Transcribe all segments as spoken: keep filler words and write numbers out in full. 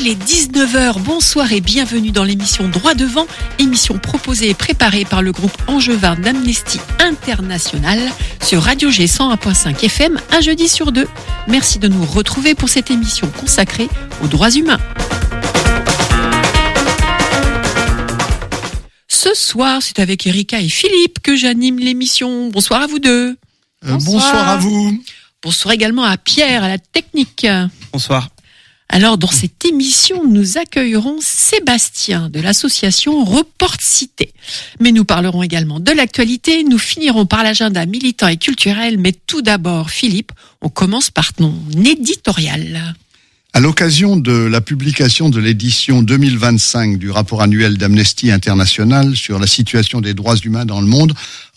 Il est dix-neuf heures, bonsoir et bienvenue dans l'émission Droit Devant, émission proposée et préparée par le groupe angevin d'Amnesty International sur Radio G cent un virgule cinq F M, un jeudi sur deux. Merci de nous retrouver pour cette émission consacrée aux droits humains. Ce soir, c'est avec Erika et Philippe que j'anime l'émission. Bonsoir à vous deux. Bonsoir. Euh, bonsoir à vous. Bonsoir également à Pierre, à la technique. Bonsoir. Alors, dans cette émission, nous accueillerons Sébastien de l'association Report Cité. Mais nous parlerons également de l'actualité. Nous finirons par l'agenda militant et culturel. Mais tout d'abord, Philippe, on commence par ton éditorial. À l'occasion de la publication de l'édition deux mille vingt-cinq du rapport annuel d'Amnesty International sur la situation des droits humains dans le monde,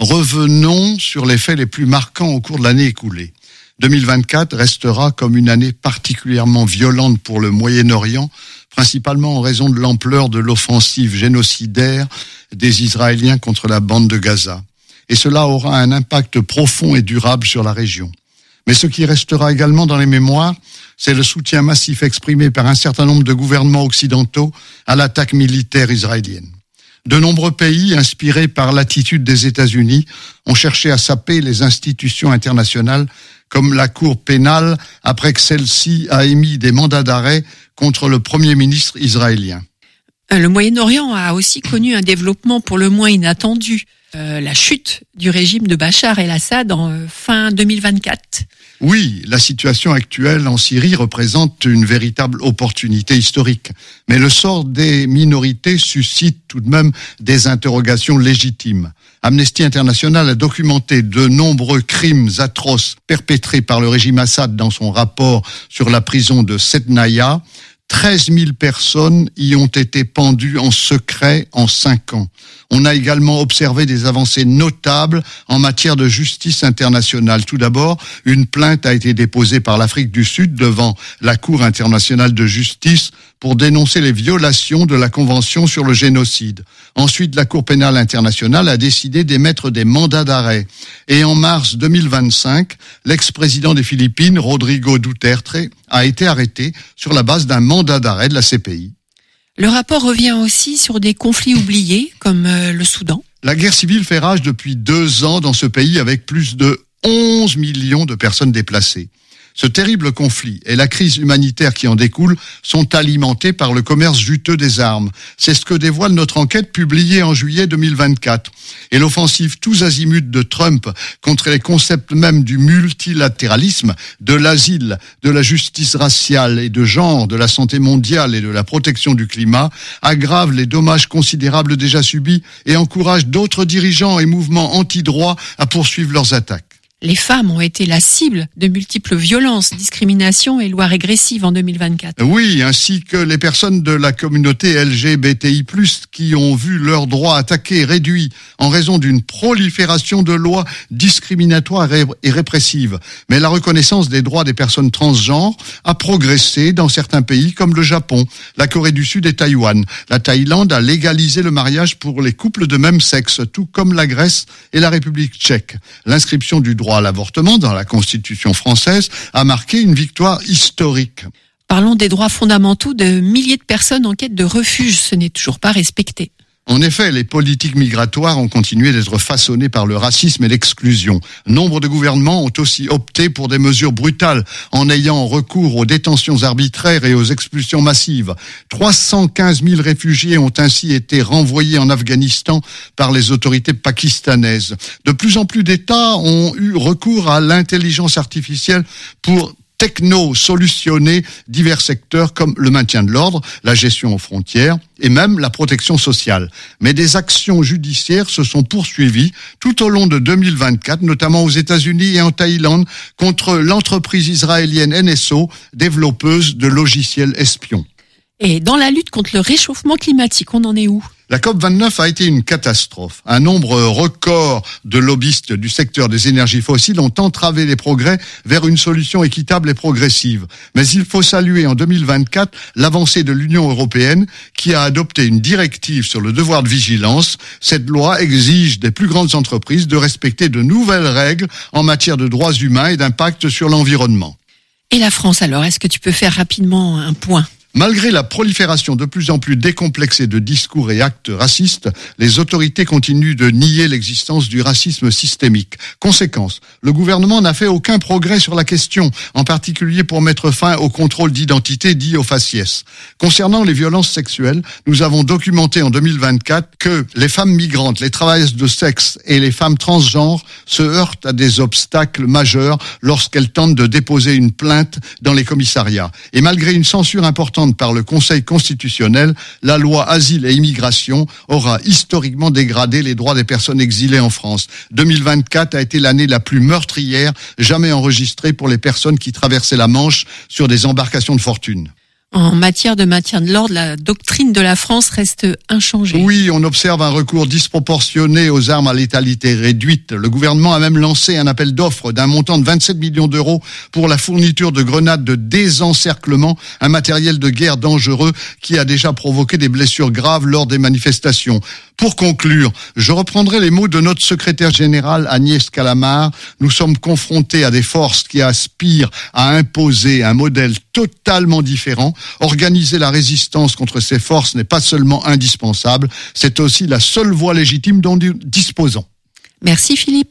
revenons sur les faits les plus marquants au cours de l'année écoulée. deux mille vingt-quatre restera comme une année particulièrement violente pour le Moyen-Orient, principalement en raison de l'ampleur de l'offensive génocidaire des Israéliens contre la bande de Gaza. Et cela aura un impact profond et durable sur la région. Mais ce qui restera également dans les mémoires, c'est le soutien massif exprimé par un certain nombre de gouvernements occidentaux à l'attaque militaire israélienne. De nombreux pays, inspirés par l'attitude des États-Unis, ont cherché à saper les institutions internationales comme la Cour pénale après que celle-ci a émis des mandats d'arrêt contre le Premier ministre israélien. Le Moyen-Orient a aussi connu un développement pour le moins inattendu. Euh, la chute du régime de Bachar el-Assad en euh, fin deux mille vingt-quatre. Oui, la situation actuelle en Syrie représente une véritable opportunité historique. Mais le sort des minorités suscite tout de même des interrogations légitimes. Amnesty International a documenté de nombreux crimes atroces perpétrés par le régime Assad dans son rapport sur la prison de Sednaya. treize mille personnes y ont été pendues en secret en cinq ans. On a également observé des avancées notables en matière de justice internationale. Tout d'abord, une plainte a été déposée par l'Afrique du Sud devant la Cour internationale de justice pour dénoncer les violations de la Convention sur le génocide. Ensuite, la Cour pénale internationale a décidé d'émettre des mandats d'arrêt. Et en mars deux mille vingt-cinq, l'ex-président des Philippines, Rodrigo Duterte, a été arrêté sur la base d'un mandat d'arrêt de la C P I. Le rapport revient aussi sur des conflits oubliés, comme euh, le Soudan. La guerre civile fait rage depuis deux ans dans ce pays avec plus de onze millions de personnes déplacées. Ce terrible conflit et la crise humanitaire qui en découle sont alimentés par le commerce juteux des armes. C'est ce que dévoile notre enquête publiée en juillet deux mille vingt-quatre. Et l'offensive tous azimuts de Trump contre les concepts même du multilatéralisme, de l'asile, de la justice raciale et de genre, de la santé mondiale et de la protection du climat aggrave les dommages considérables déjà subis et encourage d'autres dirigeants et mouvements anti-droits à poursuivre leurs attaques. Les femmes ont été la cible de multiples violences, discriminations et lois régressives en deux mille vingt-quatre. Oui, ainsi que les personnes de la communauté L G B T I plus, qui ont vu leurs droits attaqués et réduits en raison d'une prolifération de lois discriminatoires et répressives. Mais la reconnaissance des droits des personnes transgenres a progressé dans certains pays comme le Japon, la Corée du Sud et Taïwan. La Thaïlande a légalisé le mariage pour les couples de même sexe, tout comme la Grèce et la République tchèque. L'inscription du droit à l'avortement dans la Constitution française a marqué une victoire historique. Parlons des droits fondamentaux de milliers de personnes en quête de refuge. Ce n'est toujours pas respecté. En effet, les politiques migratoires ont continué d'être façonnées par le racisme et l'exclusion. Nombre de gouvernements ont aussi opté pour des mesures brutales en ayant recours aux détentions arbitraires et aux expulsions massives. trois cent quinze mille réfugiés ont ainsi été renvoyés en Afghanistan par les autorités pakistanaises. De plus en plus d'États ont eu recours à l'intelligence artificielle pour techno-solutionner divers secteurs comme le maintien de l'ordre, la gestion aux frontières et même la protection sociale. Mais des actions judiciaires se sont poursuivies tout au long de deux mille vingt-quatre, notamment aux États-Unis et en Thaïlande, contre l'entreprise israélienne N S O, développeuse de logiciels espions. Et dans la lutte contre le réchauffement climatique, on en est où ? La COP vingt-neuf a été une catastrophe. Un nombre record de lobbyistes du secteur des énergies fossiles ont entravé les progrès vers une solution équitable et progressive. Mais il faut saluer en deux mille vingt-quatre l'avancée de l'Union européenne qui a adopté une directive sur le devoir de vigilance. Cette loi exige des plus grandes entreprises de respecter de nouvelles règles en matière de droits humains et d'impact sur l'environnement. Et la France alors, est-ce que tu peux faire rapidement un point ? Malgré la prolifération de plus en plus décomplexée de discours et actes racistes, les autorités continuent de nier l'existence du racisme systémique. Conséquence, le gouvernement n'a fait aucun progrès sur la question, en particulier pour mettre fin au contrôle d'identité dit au faciès. Concernant les violences sexuelles, nous avons documenté en deux mille vingt-quatre que les femmes migrantes, les travailleuses de sexe et les femmes transgenres se heurtent à des obstacles majeurs lorsqu'elles tentent de déposer une plainte dans les commissariats. Et malgré une censure importante par le Conseil constitutionnel, la loi Asile et Immigration aura historiquement dégradé les droits des personnes exilées en France. deux mille vingt-quatre a été l'année la plus meurtrière jamais enregistrée pour les personnes qui traversaient la Manche sur des embarcations de fortune. En matière de maintien de l'ordre, la doctrine de la France reste inchangée. Oui, on observe un recours disproportionné aux armes à létalité réduite. Le gouvernement a même lancé un appel d'offres d'un montant de vingt-sept millions d'euros pour la fourniture de grenades de désencerclement, un matériel de guerre dangereux qui a déjà provoqué des blessures graves lors des manifestations. Pour conclure, je reprendrai les mots de notre secrétaire générale Agnès Calamard. Nous sommes confrontés à des forces qui aspirent à imposer un modèle totalement différent. Organiser la résistance contre ces forces n'est pas seulement indispensable, c'est aussi la seule voie légitime dont nous disposons. Merci Philippe.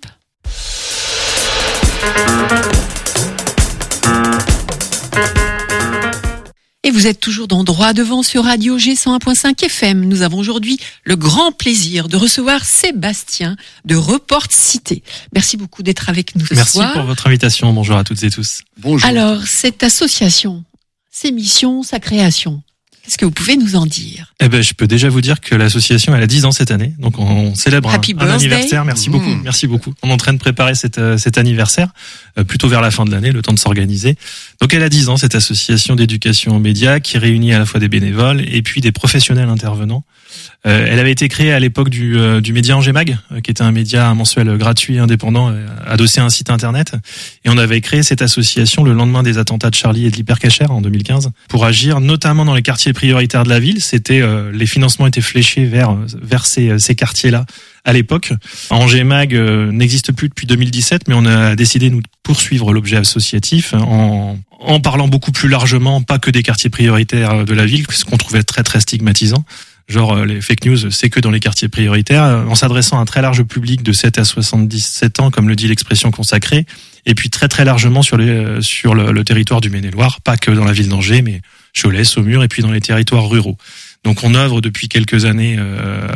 Et vous êtes toujours dans Droit Devant sur Radio G cent un point cinq F M. Nous avons aujourd'hui le grand plaisir de recevoir Sébastien de Report Cité. Merci beaucoup d'être avec nous ce Merci soir. Merci pour votre invitation. Bonjour à toutes et tous. Bonjour. Alors, cette association, ses missions, sa création, qu'est-ce que vous pouvez nous en dire? Eh ben, je peux déjà vous dire que l'association, elle a dix ans cette année. Donc, on célèbre Happy un, un anniversaire. Merci mmh. beaucoup. Merci beaucoup. On est en train de préparer cet, euh, cet anniversaire, euh, plutôt vers la fin de l'année, le temps de s'organiser. Donc, elle a dix ans, cette association d'éducation aux médias qui réunit à la fois des bénévoles et puis des professionnels intervenants. Euh, elle avait été créée à l'époque du, euh, du média Angers Mag, euh, qui était un média un mensuel gratuit, indépendant, euh, adossé à un site internet. Et on avait créé cette association le lendemain des attentats de Charlie et de l'Hypercacher en deux mille quinze pour agir notamment dans les quartiers prioritaires de la ville. C'était euh, les financements étaient fléchés vers vers ces, ces quartiers-là à l'époque. Angers Mag euh, n'existe plus depuis deux mille dix-sept, mais on a décidé nous de poursuivre l'objet associatif en en parlant beaucoup plus largement, pas que des quartiers prioritaires de la ville, ce qu'on trouvait très très stigmatisant. Genre les fake news, c'est que dans les quartiers prioritaires, en s'adressant à un très large public de sept à soixante-dix-sept ans, comme le dit l'expression consacrée, et puis très très largement sur les sur le, le territoire du Maine-et-Loire, pas que dans la ville d'Angers, mais Cholet, Saumur, et puis dans les territoires ruraux. Donc on œuvre depuis quelques années euh,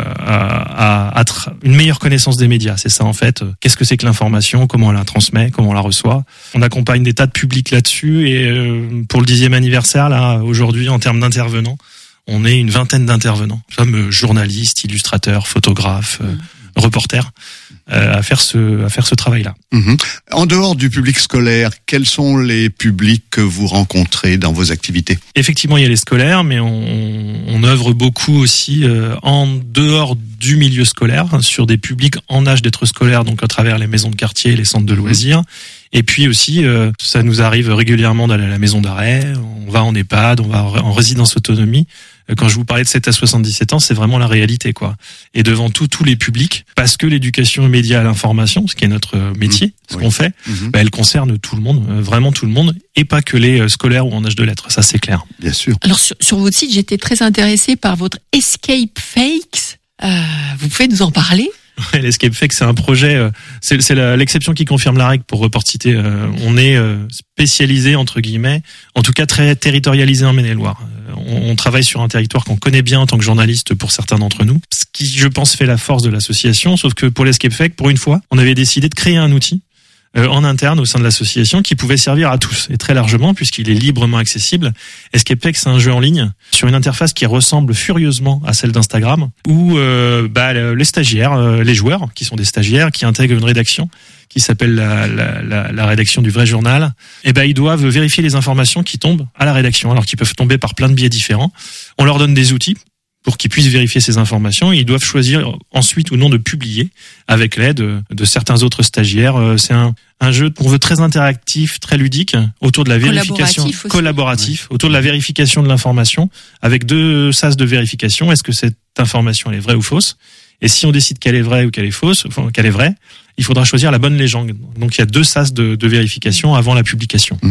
à, à, à tra- une meilleure connaissance des médias, c'est ça en fait. Qu'est-ce que c'est que l'information, comment on la transmet, comment on la reçoit. On accompagne des tas de publics là-dessus, et euh, pour le dixième anniversaire, là aujourd'hui, en termes d'intervenants, on est une vingtaine d'intervenants, comme journalistes, illustrateurs, photographes, euh, reporters, euh, à faire ce à faire ce travail-là. Mmh. En dehors du public scolaire, quels sont les publics que vous rencontrez dans vos activités? Effectivement, il y a les scolaires, mais on, on œuvre beaucoup aussi euh, en dehors du milieu scolaire, sur des publics en âge d'être scolaire, donc à travers les maisons de quartier, les centres de loisirs. Mmh. Et puis aussi, euh, ça nous arrive régulièrement d'aller à la maison d'arrêt, on va en EHPAD, on va en résidence autonomie. Quand je vous parlais de sept à soixante-dix-sept ans, c'est vraiment la réalité, quoi. Et devant tout, tous les publics, parce que l'éducation aux médias à l'information, ce qui est notre métier, mmh, ce oui. qu'on fait, mmh. bah, elle concerne tout le monde, vraiment tout le monde, et pas que les scolaires ou en âge de lettres, ça c'est clair. Bien sûr. Alors sur, sur votre site, j'étais très intéressée par votre Escape Fakes. Euh, vous pouvez nous en parler? Ouais, l'Escape Fake, c'est un projet, euh, c'est, c'est la, l'exception qui confirme la règle pour Report Cité. Euh, on est euh, spécialisé, entre guillemets, en tout cas très territorialisé en Maine-et-Loire. Euh, on, on travaille sur un territoire qu'on connaît bien en tant que journaliste pour certains d'entre nous, ce qui, je pense, fait la force de l'association, sauf que pour l'Escape Fake, pour une fois, on avait décidé de créer un outil Euh, en interne au sein de l'association qui pouvait servir à tous et très largement puisqu'il est librement accessible. Escape Fake, c'est un jeu en ligne sur une interface qui ressemble furieusement à celle d'Instagram où euh, bah, les stagiaires, euh, les joueurs qui sont des stagiaires qui intègrent une rédaction qui s'appelle la, la, la, la rédaction du vrai journal, et ben ils doivent vérifier les informations qui tombent à la rédaction, alors qu'ils peuvent tomber par plein de biais différents. On leur donne des outils pour qu'ils puissent vérifier ces informations. Ils doivent choisir ensuite ou non de publier avec l'aide de certains autres stagiaires. C'est un, un jeu qu'on veut très interactif, très ludique, autour de la vérification collaboratif, collaboratif oui. autour de la vérification de l'information, avec deux sas de vérification. Est-ce que cette information elle est vraie ou fausse? Et si on décide qu'elle est vraie ou qu'elle est fausse, enfin, qu'elle est vraie, il faudra choisir la bonne légende. Donc il y a deux sas de, de vérification avant la publication. Mmh.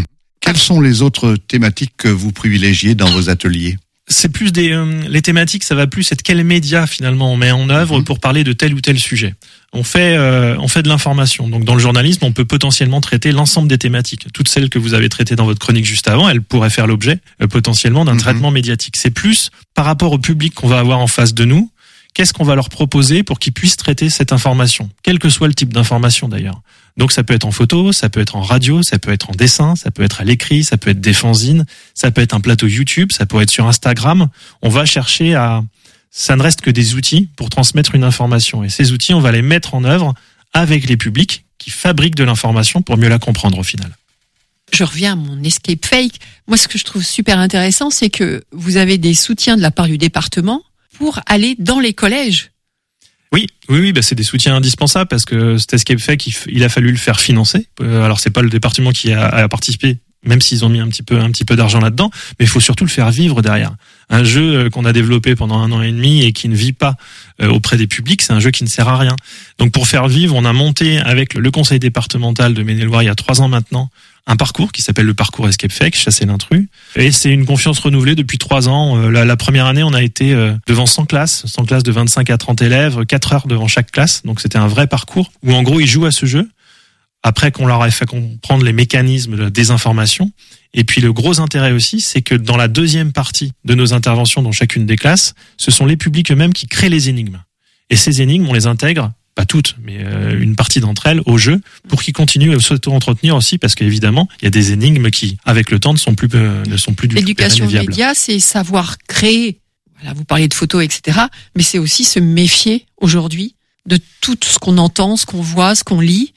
Quelles sont les autres thématiques que vous privilégiez dans vos ateliers ? C'est plus des euh, les thématiques, ça va plus être quels médias finalement on met en œuvre mmh. pour parler de tel ou tel sujet. On fait euh, on fait de l'information. Donc dans le journalisme, on peut potentiellement traiter l'ensemble des thématiques. Toutes celles que vous avez traitées dans votre chronique juste avant, elles pourraient faire l'objet euh, potentiellement d'un mmh. traitement médiatique. C'est plus par rapport au public qu'on va avoir en face de nous. Qu'est-ce qu'on va leur proposer pour qu'ils puissent traiter cette information, quel que soit le type d'information d'ailleurs. Donc ça peut être en photo, ça peut être en radio, ça peut être en dessin, ça peut être à l'écrit, ça peut être des fanzines, ça peut être un plateau YouTube, ça peut être sur Instagram. On va chercher à... Ça ne reste que des outils pour transmettre une information. Et ces outils, on va les mettre en œuvre avec les publics qui fabriquent de l'information pour mieux la comprendre au final. Je reviens à mon escape fake. Moi, ce que je trouve super intéressant, c'est que vous avez des soutiens de la part du département pour aller dans les collèges. Oui, oui, oui, bah c'est des soutiens indispensables parce que cet escape fake, il, il a fallu le faire financer. Euh, alors c'est pas le département qui a, a participé, même s'ils ont mis un petit peu, un petit peu d'argent là-dedans, mais il faut surtout le faire vivre derrière. Un jeu qu'on a développé pendant un an et demi et qui ne vit pas euh, auprès des publics, c'est un jeu qui ne sert à rien. Donc pour faire vivre, on a monté avec le, le conseil départemental de Maine-et-Loire il y a trois ans maintenant un parcours qui s'appelle le parcours Escape Fake, chasser l'intrus. Et c'est une confiance renouvelée depuis trois ans. La, la première année, on a été devant cent classes, cent classes de vingt-cinq à trente élèves, quatre heures devant chaque classe. Donc c'était un vrai parcours où en gros, ils jouent à ce jeu après qu'on leur ait fait comprendre les mécanismes de désinformation. Et puis le gros intérêt aussi, c'est que dans la deuxième partie de nos interventions dans chacune des classes, ce sont les publics eux-mêmes qui créent les énigmes. Et ces énigmes, on les intègre, pas toutes, mais euh, une partie d'entre elles au jeu pour qu'ils continuent à s'auto-entretenir aussi, parce qu'évidemment, il y a des énigmes qui, avec le temps, ne sont plus, euh, ne sont plus du tout pérennes et viables. L'éducation média, c'est savoir créer. Voilà, vous parliez de photos, et cetera. Mais c'est aussi se méfier aujourd'hui de tout ce qu'on entend, ce qu'on voit, ce qu'on lit.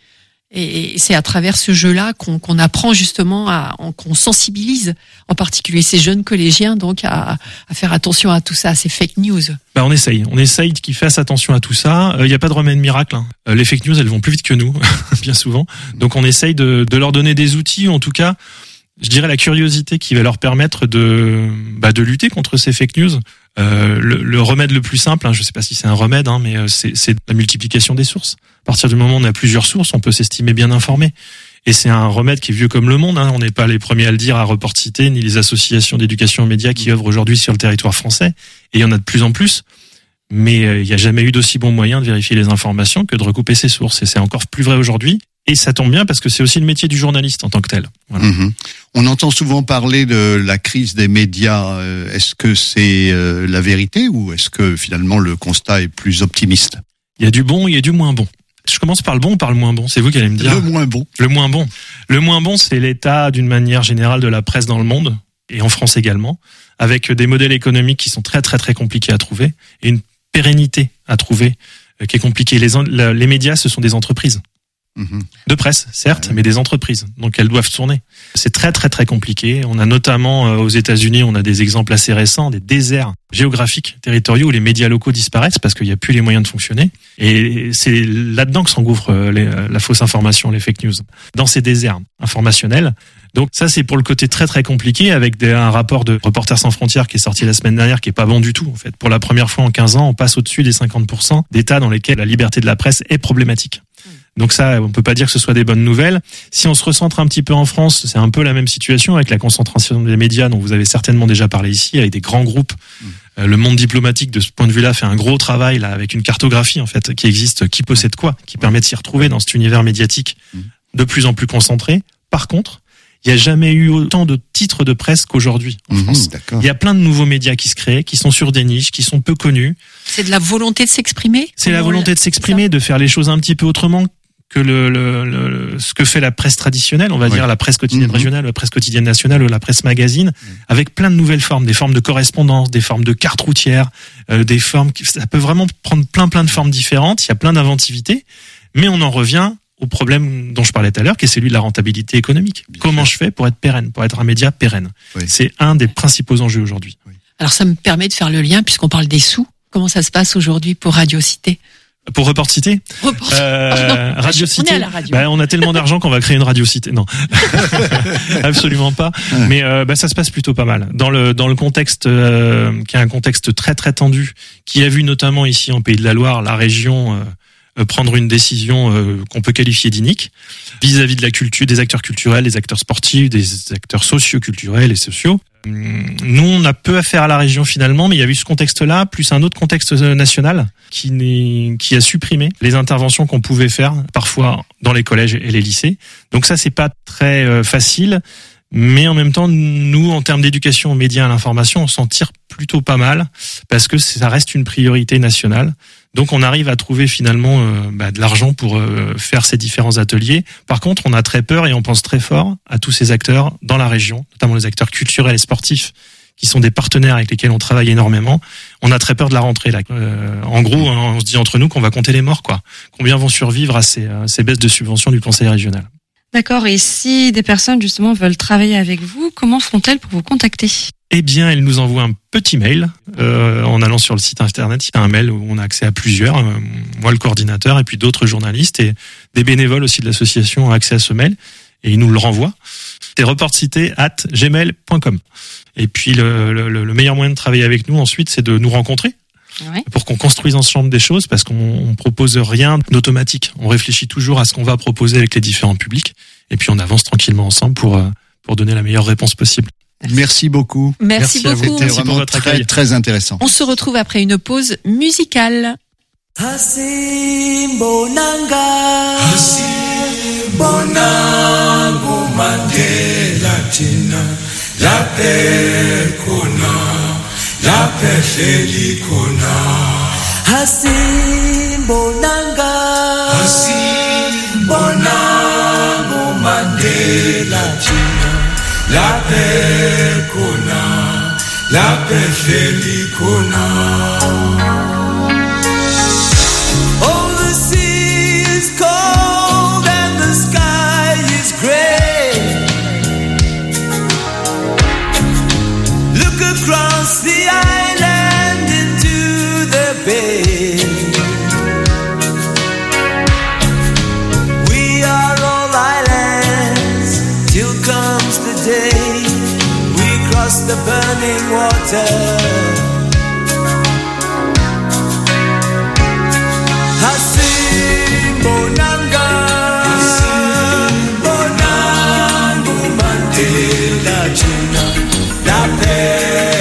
Et c'est à travers ce jeu-là qu'on, qu'on apprend justement à, qu'on sensibilise, en particulier ces jeunes collégiens, donc à, à faire attention à tout ça, à ces fake news. Bah on essaye, on essaye qu'ils fassent attention à tout ça. Il euh, n'y a pas de remède miracle. Hein. Euh, les fake news, elles vont plus vite que nous, bien souvent. Donc on essaye de, de leur donner des outils, ou en tout cas, je dirais la curiosité qui va leur permettre de, bah, de lutter contre ces fake news. Euh, le, le remède le plus simple, hein, je ne sais pas si c'est un remède, hein, mais c'est, c'est la multiplication des sources. À partir du moment où on a plusieurs sources, on peut s'estimer bien informé. Et c'est un remède qui est vieux comme le monde. Hein. On n'est pas les premiers à le dire à Report Cité, ni les associations d'éducation aux médias qui œuvrent aujourd'hui sur le territoire français. Et il y en a de plus en plus. Mais euh, il n'y a jamais eu d'aussi bon moyen de vérifier les informations que de recouper ses sources. Et c'est encore plus vrai aujourd'hui. Et ça tombe bien parce que c'est aussi le métier du journaliste en tant que tel. Voilà. Mmh. On entend souvent parler de la crise des médias. Est-ce que c'est euh, la vérité ou est-ce que finalement le constat est plus optimiste ? Il y a du bon, il y a du moins bon. Je commence par le bon ou par le moins bon ? C'est vous qui allez me dire. Le moins bon. Le moins bon. Le moins bon, c'est l'état d'une manière générale de la presse dans le monde, et en France également, avec des modèles économiques qui sont très très très compliqués à trouver, et une pérennité à trouver euh, qui est compliquée. Les, la, les médias, ce sont des entreprises. Mmh. De presse, certes, ouais. mais des entreprises. Donc elles doivent tourner. C'est très très très compliqué. On a notamment euh, aux États-Unis, on a des exemples assez récents, des déserts géographiques, territoriaux où les médias locaux disparaissent parce qu'il n'y a plus les moyens de fonctionner. Et c'est là-dedans que s'engouffre euh, les, la fausse information, les fake news. Dans ces déserts informationnels. Donc ça, c'est pour le côté très très compliqué, avec des, un rapport de Reporters sans frontières qui est sorti la semaine dernière, qui est pas bon du tout en fait. Pour la première fois en quinze ans, on passe au-dessus des cinquante pour cent d'États dans lesquels la liberté de la presse est problématique. Donc ça, on peut pas dire que ce soit des bonnes nouvelles. Si on se recentre un petit peu en France, c'est un peu la même situation avec la concentration des médias dont vous avez certainement déjà parlé ici, avec des grands groupes. Mmh. Euh, le monde diplomatique, de ce point de vue-là, fait un gros travail là avec une cartographie en fait qui existe, qui possède quoi, qui permet de s'y retrouver dans cet univers médiatique mmh. de plus en plus concentré. Par contre, il n'y a jamais eu autant de titres de presse qu'aujourd'hui en mmh, France. D'accord. Il y a plein de nouveaux médias qui se créent, qui sont sur des niches, qui sont peu connus. C'est de la volonté de s'exprimer ? C'est la volonté de s'exprimer, de faire les choses un petit peu autrement que le, le, le ce que fait la presse traditionnelle, on va oui. dire la presse quotidienne mmh. régionale, la presse quotidienne nationale ou la presse magazine, mmh. avec plein de nouvelles formes, des formes de correspondance, des formes de cartes routières, euh, des formes qui, ça peut vraiment prendre plein plein de formes différentes, il y a plein d'inventivité, mais on en revient au problème dont je parlais tout à l'heure, qui est celui de la rentabilité économique. Bien Comment sûr. je fais pour être pérenne, pour être un média pérenne ? Oui. C'est un des principaux enjeux aujourd'hui. Oui. Alors ça me permet de faire le lien, puisqu'on parle des sous. Comment ça se passe aujourd'hui pour Radio Cité ? Pour Report Cité, Report... euh, oh Radio Cité. On est à la radio. Bah, on a tellement d'argent qu'on va créer une Radio Cité. Non, absolument pas. Mais euh, bah, ça se passe plutôt pas mal dans le dans le contexte euh, qui est un contexte très très tendu, qui a vu notamment ici en Pays de la Loire la région euh, euh, prendre une décision euh, qu'on peut qualifier d'inique vis-à-vis de la culture, des acteurs culturels, des acteurs sportifs, des acteurs socio-culturels et sociaux. Nous, on a peu affaire à la région finalement, mais il y a eu ce contexte-là, plus un autre contexte national qui, n'est, qui a supprimé les interventions qu'on pouvait faire parfois dans les collèges et les lycées. Donc ça, c'est pas très euh, facile, mais en même temps, nous, en termes d'éducation aux médias et à l'information, on s'en tire plutôt pas mal parce que ça reste une priorité nationale. Donc on arrive à trouver finalement euh, bah, de l'argent pour euh, faire ces différents ateliers. Par contre, on a très peur et on pense très fort à tous ces acteurs dans la région, notamment les acteurs culturels et sportifs qui sont des partenaires avec lesquels on travaille énormément. On a très peur de la rentrée là. Euh, en gros, hein, on se dit entre nous qu'on va compter les morts, quoi. Combien vont survivre à ces, à ces baisses de subventions du conseil régional? D'accord. Et si des personnes justement veulent travailler avec vous, comment font-elles pour vous contacter? Eh bien, elle nous envoie un petit mail euh, en allant sur le site internet. Il y a un mail où on a accès à plusieurs, euh, moi le coordinateur et puis d'autres journalistes et des bénévoles aussi de l'association ont accès à ce mail et ils nous le renvoient. C'est reportcité arobase gmail point com. Et puis le, le, le meilleur moyen de travailler avec nous ensuite, c'est de nous rencontrer. Ouais. Pour qu'on construise ensemble des choses, parce qu'on on propose rien d'automatique. On réfléchit toujours à ce qu'on va proposer avec les différents publics, et puis on avance tranquillement ensemble pour pour donner la meilleure réponse possible. Merci beaucoup. Merci, Merci beaucoup. C'était vraiment votre très, accueil. très intéressant. On se retrouve après une pause musicale. Hasimbonanga Hasimbonangu Mandela Tina Lape Kuna Lape Feli Kuna Hasimbonanga Hasimbonangu Mandela Tina Lape Kuna Lape Feli Kuna. Across the island into the bay, we are all islands till comes the day we cross the burning water. Hasimbonanga Hasimbonangu Mandela Jina Lape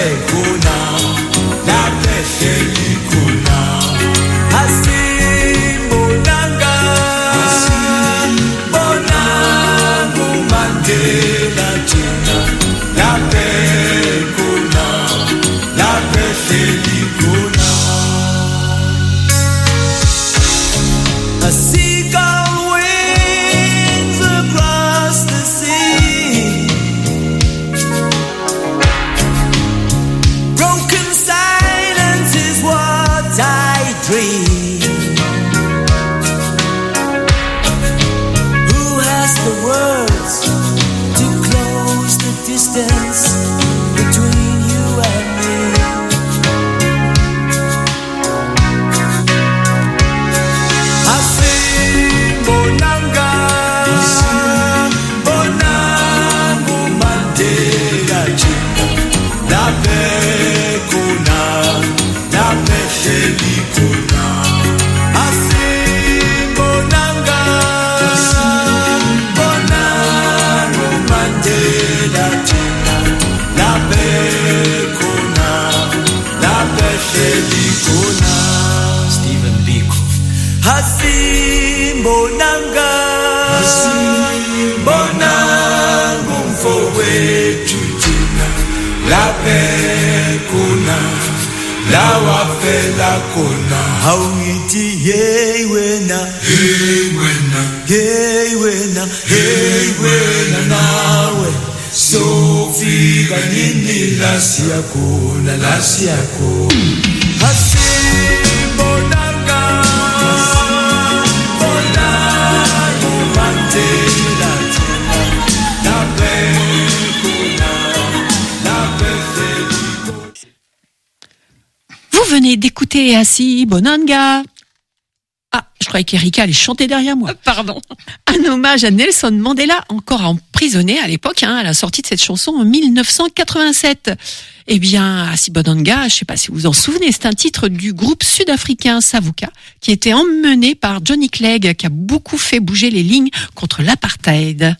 Hasimbonanga Hasimbonangu mfowethu thina Lape kuna lawafela khona awungithi hey wena hey wena hey wena hey wena nawe sofika nini la siyakhona la siyakhona Hasimbonanga Vous venez d'écouter Hasimbonanga. Ah, je croyais qu'Erika allait chanter derrière moi. Pardon. Un hommage à Nelson Mandela, encore emprisonné à l'époque, hein, à la sortie de cette chanson en mille neuf cent quatre-vingt-sept. Eh bien, Asibodanga, je sais pas si vous vous en souvenez, c'est un titre du groupe sud-africain Savuka, qui était emmené par Johnny Clegg, qui a beaucoup fait bouger les lignes contre l'apartheid.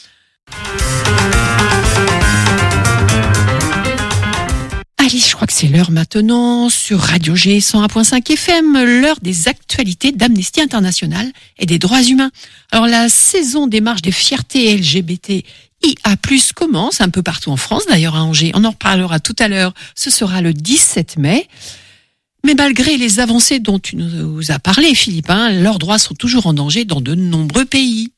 Allez, je crois que c'est l'heure maintenant sur Radio G cent un virgule cinq F M, l'heure des actualités d'Amnesty International et des droits humains. Alors la saison des marches des fiertés L G B T I A plus, commence un peu partout en France, d'ailleurs à Angers. On en reparlera tout à l'heure, ce sera le dix-sept mai. Mais malgré les avancées dont tu nous as parlé, Philippe, hein, leurs droits sont toujours en danger dans de nombreux pays.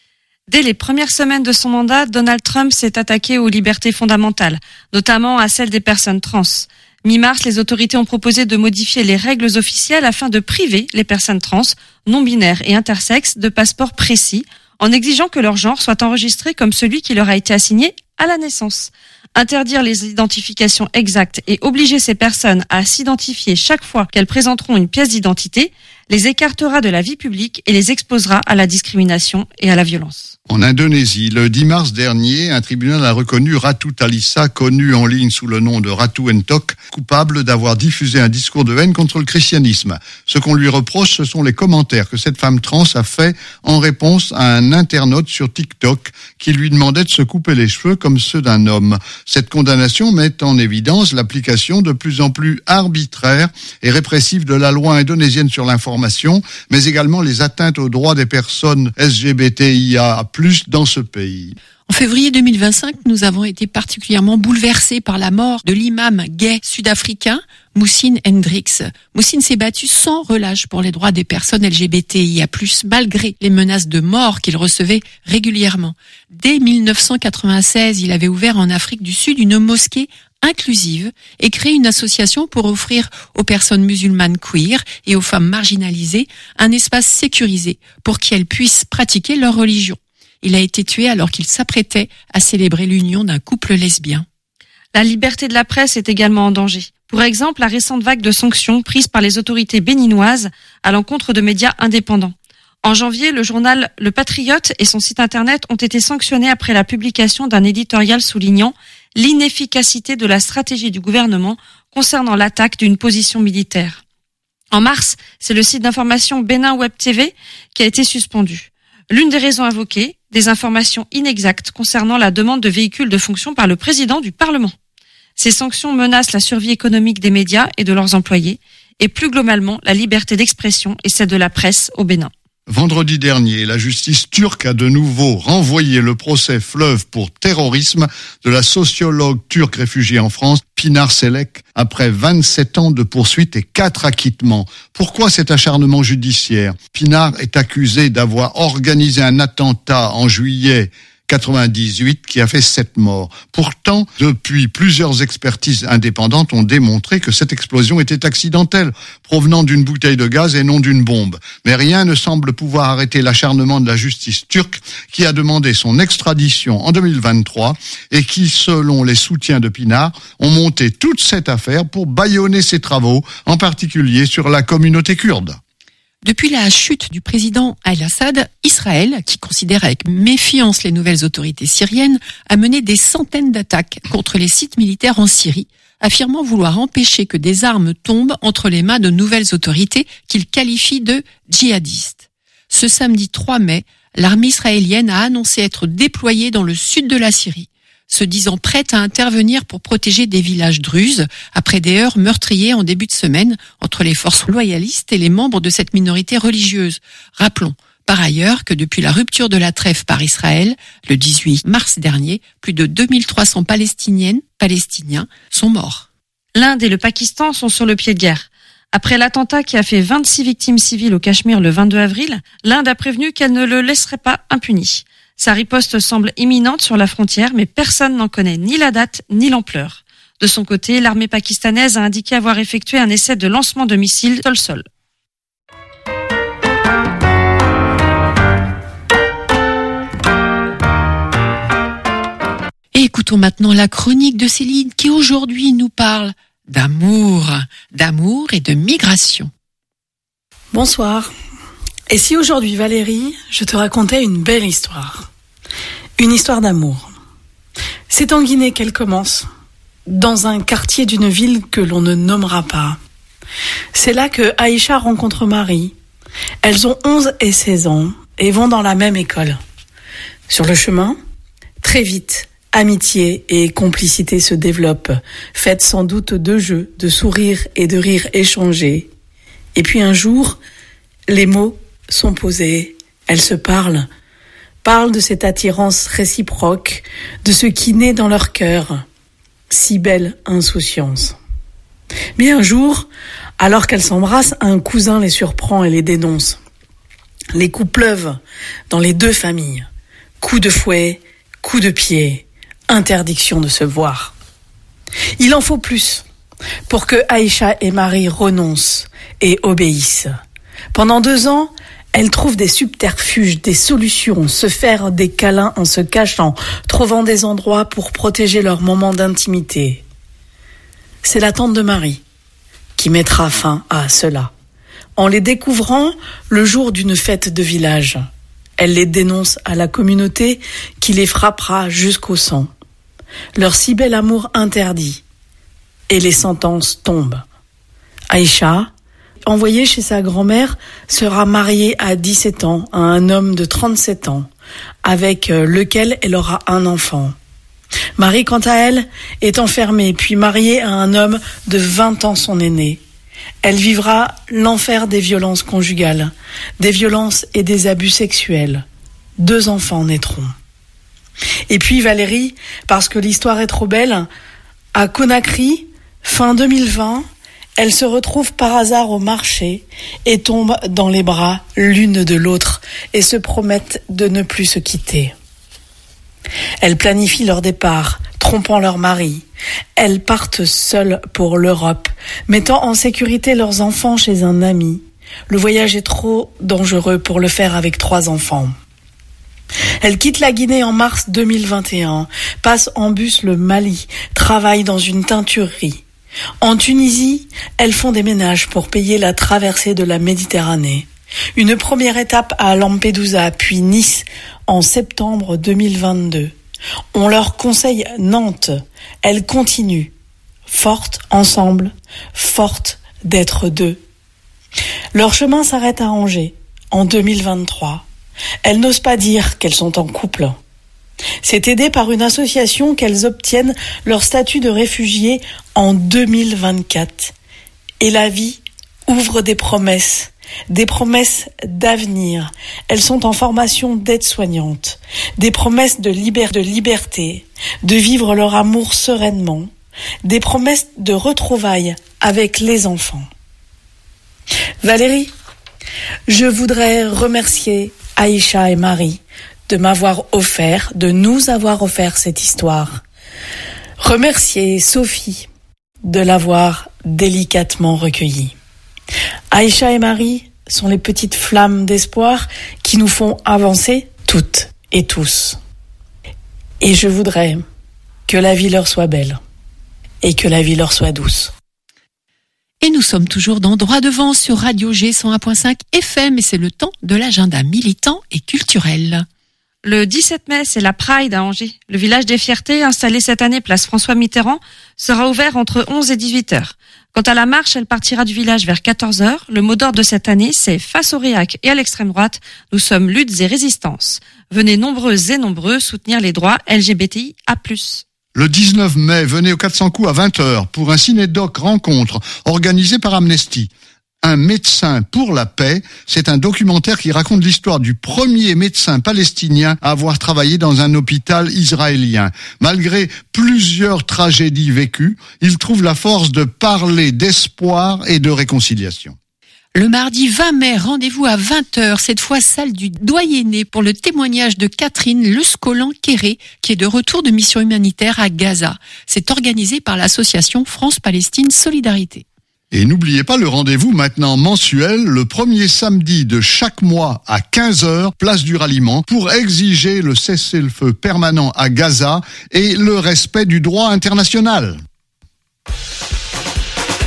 Dès les premières semaines de son mandat, Donald Trump s'est attaqué aux libertés fondamentales, notamment à celles des personnes trans. Mi-mars, les autorités ont proposé de modifier les règles officielles afin de priver les personnes trans, non-binaires et intersexes de passeports précis, en exigeant que leur genre soit enregistré comme celui qui leur a été assigné à la naissance. Interdire les identifications exactes et obliger ces personnes à s'identifier chaque fois qu'elles présenteront une pièce d'identité les écartera de la vie publique et les exposera à la discrimination et à la violence. En Indonésie, le dix mars dernier, un tribunal a reconnu Ratu Thalisa, connu en ligne sous le nom de Ratu Entok, coupable d'avoir diffusé un discours de haine contre le christianisme. Ce qu'on lui reproche, ce sont les commentaires que cette femme trans a fait en réponse à un internaute sur TikTok qui lui demandait de se couper les cheveux comme ceux d'un homme. Cette condamnation met en évidence l'application de plus en plus arbitraire et répressive de la loi indonésienne sur l'information, mais également les atteintes aux droits des personnes L G B T I A plus dans ce pays. En février deux mille vingt-cinq, nous avons été particulièrement bouleversés par la mort de l'imam gay sud-africain Muhsin Hendricks. Muhsin s'est battu sans relâche pour les droits des personnes L G B T I A plus, malgré les menaces de mort qu'il recevait régulièrement. Dès mille neuf cent quatre-vingt-seize, il avait ouvert en Afrique du Sud une mosquée inclusive et créé une association pour offrir aux personnes musulmanes queer et aux femmes marginalisées un espace sécurisé pour qu'elles puissent pratiquer leur religion. Il a été tué alors qu'il s'apprêtait à célébrer l'union d'un couple lesbien. La liberté de la presse est également en danger. Pour exemple, la récente vague de sanctions prises par les autorités béninoises à l'encontre de médias indépendants. En janvier, le journal Le Patriote et son site internet ont été sanctionnés après la publication d'un éditorial soulignant l'inefficacité de la stratégie du gouvernement concernant l'attaque d'une position militaire. En mars, c'est le site d'information Bénin Web T V qui a été suspendu. L'une des raisons invoquées, des informations inexactes concernant la demande de véhicules de fonction par le président du Parlement. Ces sanctions menacent la survie économique des médias et de leurs employés, et plus globalement la liberté d'expression et celle de la presse au Bénin. Vendredi dernier, la justice turque a de nouveau renvoyé le procès fleuve pour terrorisme de la sociologue turque réfugiée en France, Pinar Selek, après vingt-sept ans de poursuites et quatre acquittements. Pourquoi cet acharnement judiciaire ? Pinar est accusée d'avoir organisé un attentat en juillet quatre-vingt-dix-huit qui a fait sept morts. Pourtant, depuis plusieurs expertises indépendantes ont démontré que cette explosion était accidentelle, provenant d'une bouteille de gaz et non d'une bombe. Mais rien ne semble pouvoir arrêter l'acharnement de la justice turque qui a demandé son extradition en deux mille vingt-trois et qui, selon les soutiens de Pinar, ont monté toute cette affaire pour bâillonner ses travaux, en particulier sur la communauté kurde. Depuis la chute du président Al-Assad, Israël, qui considère avec méfiance les nouvelles autorités syriennes, a mené des centaines d'attaques contre les sites militaires en Syrie, affirmant vouloir empêcher que des armes tombent entre les mains de nouvelles autorités qu'il qualifie de djihadistes. Ce samedi trois mai, l'armée israélienne a annoncé être déployée dans le sud de la Syrie, se disant prête à intervenir pour protéger des villages druzes après des heurts meurtriers en début de semaine entre les forces loyalistes et les membres de cette minorité religieuse. Rappelons par ailleurs que depuis la rupture de la trêve par Israël, le dix-huit mars dernier, plus de deux mille trois cents Palestiniennes, Palestiniens sont morts. L'Inde et le Pakistan sont sur le pied de guerre. Après l'attentat qui a fait vingt-six victimes civiles au Cachemire le vingt-deux avril, l'Inde a prévenu qu'elle ne le laisserait pas impuni. Sa riposte semble imminente sur la frontière, mais personne n'en connaît ni la date ni l'ampleur. De son côté, l'armée pakistanaise a indiqué avoir effectué un essai de lancement de missiles sol-sol. Et écoutons maintenant la chronique de Céline qui aujourd'hui nous parle d'amour, d'amour et de migration. Bonsoir. Et si aujourd'hui, Valérie, je te racontais une belle histoire, une histoire d'amour. C'est en Guinée qu'elle commence, dans un quartier d'une ville que l'on ne nommera pas. C'est là que Aïcha rencontre Marie. Elles ont onze et seize ans et vont dans la même école. Sur le chemin, très vite, amitié et complicité se développent, faites sans doute de jeux, de sourires et de rires échangés. Et puis un jour, les mots sont posés, elles se parlent, parlent de cette attirance réciproque, de ce qui naît dans leur cœur, si belle insouciance. Mais un jour, alors qu'elles s'embrassent, un cousin les surprend et les dénonce. Les coups pleuvent dans les deux familles. Coups de fouet, coups de pied, interdiction de se voir. Il en faut plus pour que Aïcha et Marie renoncent et obéissent. Pendant deux ans, elles trouvent des subterfuges, des solutions, se faire des câlins en se cachant, trouvant des endroits pour protéger leurs moments d'intimité. C'est la tante de Marie qui mettra fin à cela. En les découvrant le jour d'une fête de village, elle les dénonce à la communauté qui les frappera jusqu'au sang. Leur si bel amour interdit et les sentences tombent. Aïcha, envoyée chez sa grand-mère, sera mariée à dix-sept ans à un homme de trente-sept ans, avec lequel elle aura un enfant. Marie, quant à elle, est enfermée, puis mariée à un homme de vingt ans, son aîné. Elle vivra l'enfer des violences conjugales, des violences et des abus sexuels. Deux enfants naîtront. Et puis Valérie, parce que l'histoire est trop belle, à Conakry, fin deux mille vingt, elle se retrouve par hasard au marché et tombe dans les bras l'une de l'autre et se promettent de ne plus se quitter. Elles planifient leur départ, trompant leur mari. Elles partent seules pour l'Europe, mettant en sécurité leurs enfants chez un ami. Le voyage est trop dangereux pour le faire avec trois enfants. Elles quittent la Guinée en mars deux mille vingt et un, passent en bus le Mali, travaillent dans une teinturerie. En Tunisie, elles font des ménages pour payer la traversée de la Méditerranée. Une première étape à Lampedusa, puis Nice en septembre deux mille vingt-deux. On leur conseille Nantes. Elles continuent, fortes ensemble, fortes d'être deux. Leur chemin s'arrête à Angers en deux mille vingt-trois. Elles n'osent pas dire qu'elles sont en couple. C'est aidé par une association qu'elles obtiennent leur statut de réfugié en deux mille vingt-quatre. Et la vie ouvre des promesses, des promesses d'avenir. Elles sont en formation d'aide-soignante, des promesses de, liber- de liberté, de vivre leur amour sereinement, des promesses de retrouvailles avec les enfants. Valérie, je voudrais remercier Aïcha et Marie de m'avoir offert, de nous avoir offert cette histoire. Remercier Sophie de l'avoir délicatement recueillie. Aïcha et Marie sont les petites flammes d'espoir qui nous font avancer toutes et tous. Et je voudrais que la vie leur soit belle et que la vie leur soit douce. Et nous sommes toujours dans Droit Devant sur Radio G cent un virgule cinq F M et c'est le temps de l'agenda militant et culturel. Le dix-sept mai, c'est la Pride à Angers. Le village des Fiertés, installé cette année place François Mitterrand, sera ouvert entre onze et dix-huit heures. Quant à la marche, elle partira du village vers quatorze heures. Le mot d'ordre de cette année, c'est face au réac et à l'extrême droite, nous sommes luttes et résistances. Venez nombreuses et nombreux soutenir les droits L G B T I A plus. Le dix-neuf mai, venez au quatre cents coups à vingt heures pour un ciné-doc rencontre organisé par Amnesty. Un médecin pour la paix, c'est un documentaire qui raconte l'histoire du premier médecin palestinien à avoir travaillé dans un hôpital israélien. Malgré plusieurs tragédies vécues, il trouve la force de parler d'espoir et de réconciliation. Le mardi vingt mai, rendez-vous à vingt heures, cette fois salle du Doyenné pour le témoignage de Catherine Lescolan-Quéré, qui est de retour de mission humanitaire à Gaza. C'est organisé par l'association France-Palestine Solidarité. Et n'oubliez pas le rendez-vous maintenant mensuel, le premier samedi de chaque mois à quinze heures, place du Ralliement, pour exiger le cessez-le-feu permanent à Gaza et le respect du droit international.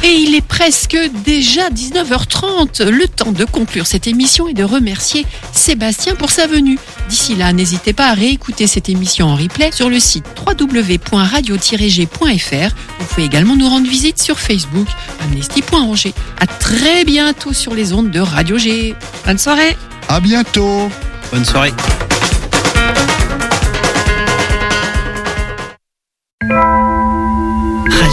Et il est presque déjà dix-neuf heures trente. Le temps de conclure cette émission et de remercier Sébastien pour sa venue. D'ici là, n'hésitez pas à réécouter cette émission en replay sur le site w w w point radio tiret g point f r. Vous pouvez également nous rendre visite sur Facebook, amnesty point angers. À très bientôt sur les ondes de Radio G. Bonne soirée. À bientôt. Bonne soirée.